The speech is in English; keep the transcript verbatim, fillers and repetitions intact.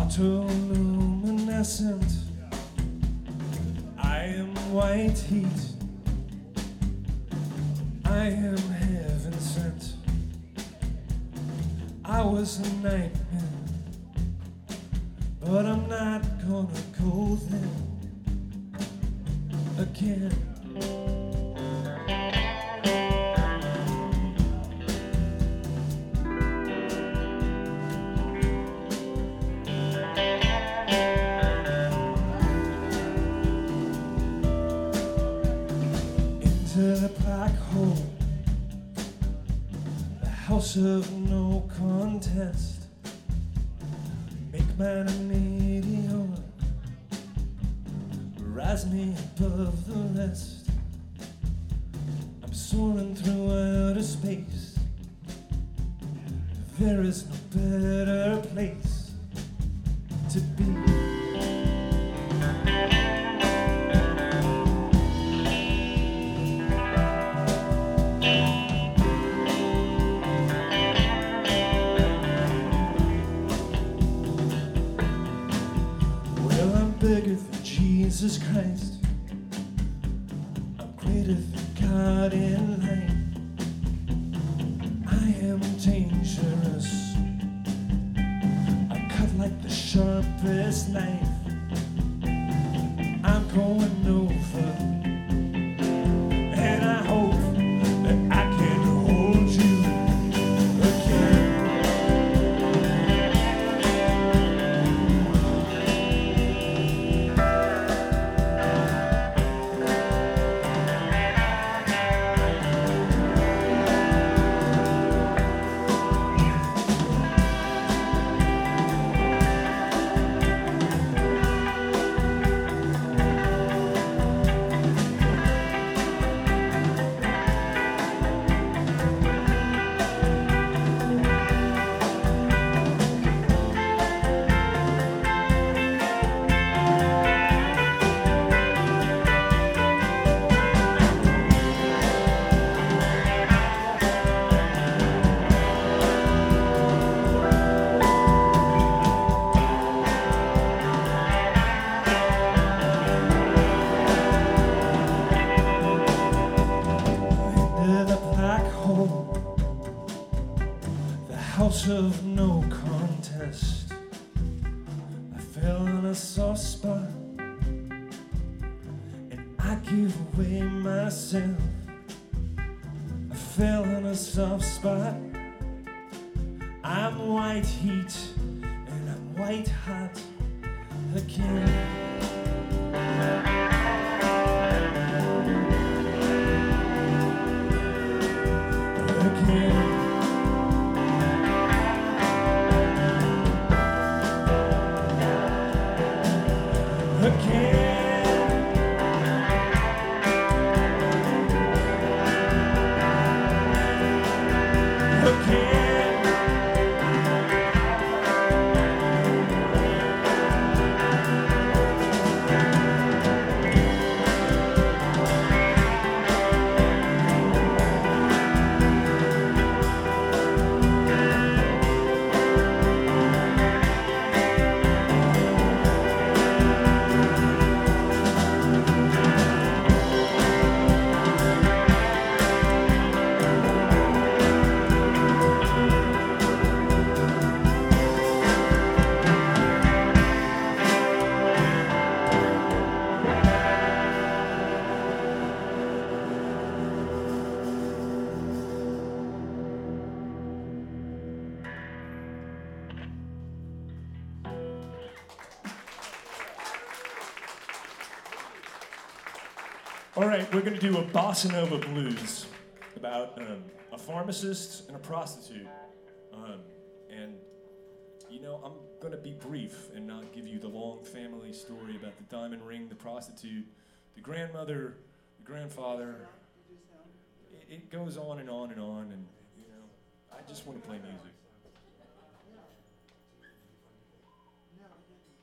Photoluminescent, I am white heat, I am heaven sent. I was a nightmare, but I'm not gonna go there again. The black hole, the house of no contest. Make man a meteor, rise me above the rest. I'm soaring through outer space. There is no better place to be. Bigger than Jesus Christ, I'm greater than God in light. I am dangerous, I cut like the sharpest knife. I'm going over, and I hope that I can hold you again. House of no contest, I fell in a soft spot, and I give away myself. I fell in a soft spot. I'm white heat, and I'm white hot again. Again. All right, we're going to do a bossa nova blues about um, a pharmacist and a prostitute. Um, and, you know, I'm going to be brief and not give you the long family story about the diamond ring, the prostitute, the grandmother, the grandfather. It, it goes on and on and on, and, you know, I just want to play music.